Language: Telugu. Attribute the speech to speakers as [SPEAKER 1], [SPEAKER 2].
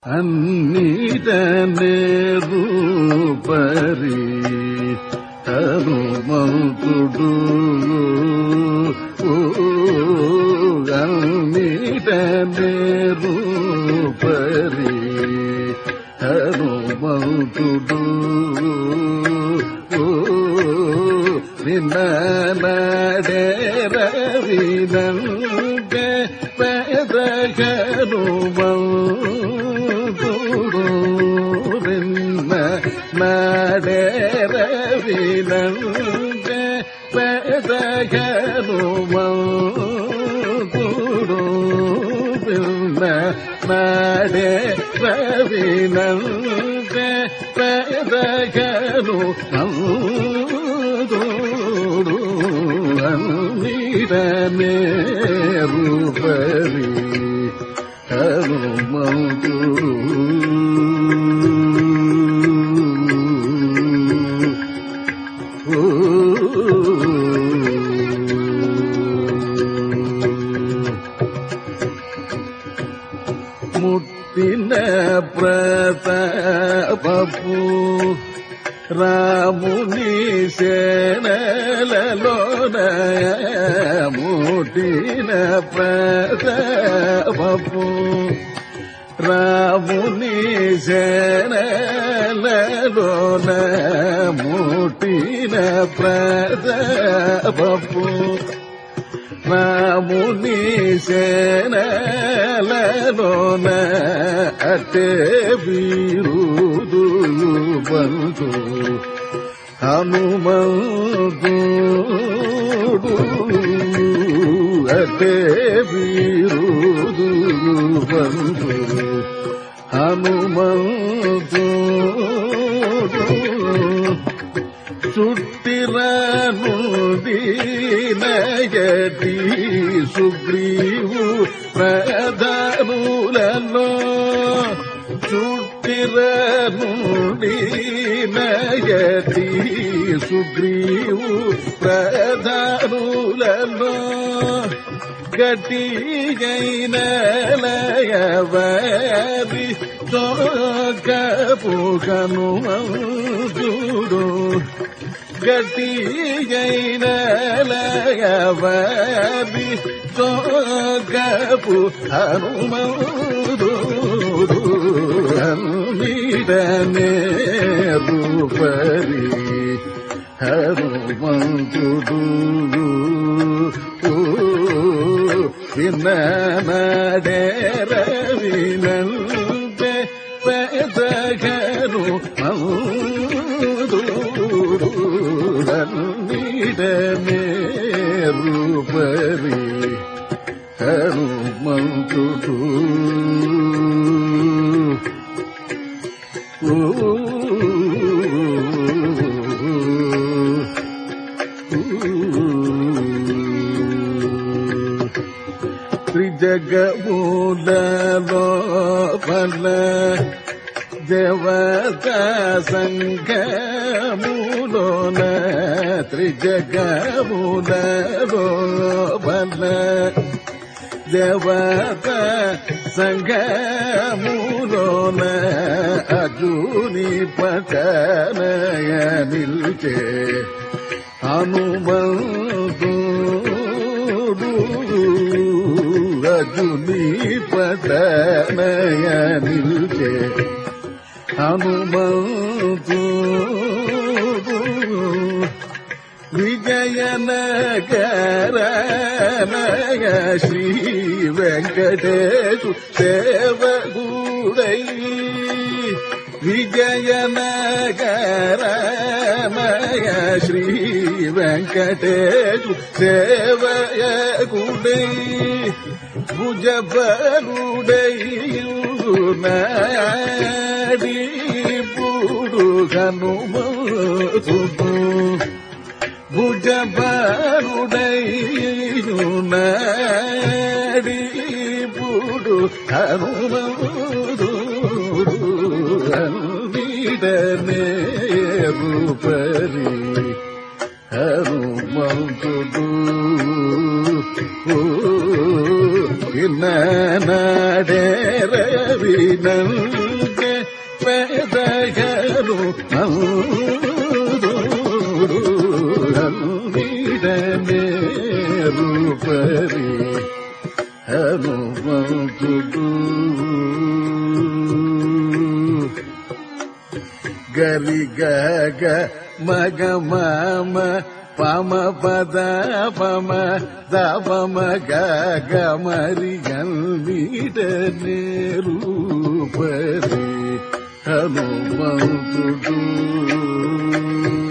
[SPEAKER 1] అన్నిటనే రూపరి హనుమంతుడు అన్నిటనే రూపరి హనుమంతుడు నిన్న రవినంటే పేద హనుమంతుడు నిన్న రవినంటే పేద హనుమంతుడు నిన్న రవినంటే పేద హనుమంతుడు అన్నిటనే రూపరి హనుమంతుడు ముట్టిన ప్రతాపపు రాముని సేనలలోన ముట్టిన ప్రతాపపు రాముని సేనలలోన ముట్టిన ప్రతాపపు రాముని సేనలలోన అటే వీరుదులు బంధు హనుమంతుడు అటే వీరుదులు బంధు హనుమంతుడు చుట్టిరనుడి నయటి సుగ్రీవు ప్రధానులలో చుట్టిరనుడి నయటి సుగ్రీవు ప్రధానులలో గట్టిగైన లయవరి చోకపు హనుమంతుడు గట్టిగైన లయవరి చోకపు హనుమంతుడు అన్నిటనే రూపరి హనుమంతుడు విన్నడే రవినంటే పేద హనుమంతుడు అన్నిటనే రూపరి హనుమంతుడు త్రిజగములలోపల దేవత సంఘములోన త్రిజగములలోపల దేవత సంఘములోన అర్జుని పటనయ నిల్చే హనుమంతుడు అర్జుని పటనయ నిల్చే హనుమంతుడు విజయనగరనయ శ్రీ వెంకటేశు సేవగుడై విజయనగరనయ శ్రీ వెంకటేశు సేవగుడై భుజబలుడై నాడిపుడు హనుమంతుడు భుజబలుడైయు నాడిపుడు హనుమంతుడు అన్నిటనే రూపరి హనుమంతుడు నాడే రవి పెరిగినంటే పెదగను నీడనే రూపరి హనుమంతుడు గరి గగ మగ మమ పమ పద పమ దపమ గగ మరి నీడనే రూపరి హనుమంతుడు